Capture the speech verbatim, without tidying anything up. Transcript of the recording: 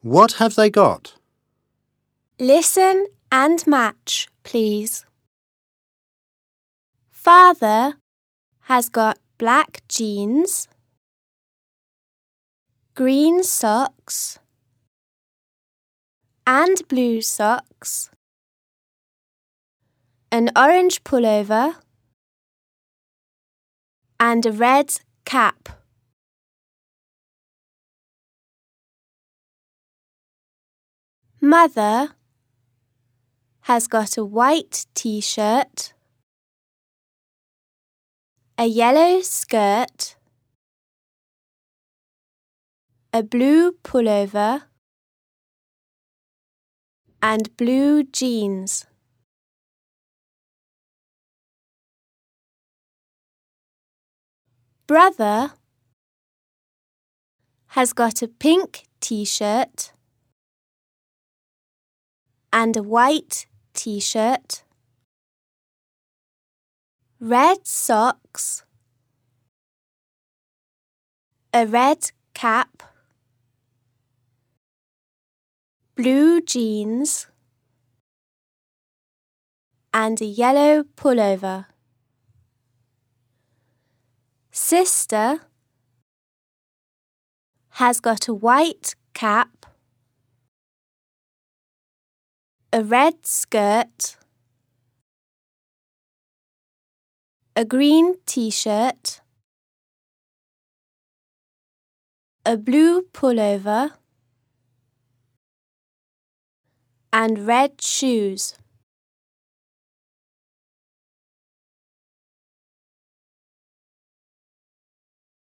What have they got? Listen and match, please. Father has got black jeans, green socks, and blue socks, an orange pullover, and a red cap. Mother has got a white t-shirt, a yellow skirt, a blue pullover, and blue jeans. Brother has got a pink t-shirt and a white t-shirt, red socks, a red cap, blue jeans, and a yellow pullover. Sister has got a white cap, a red skirt, a green t-shirt, a blue pullover, and red shoes.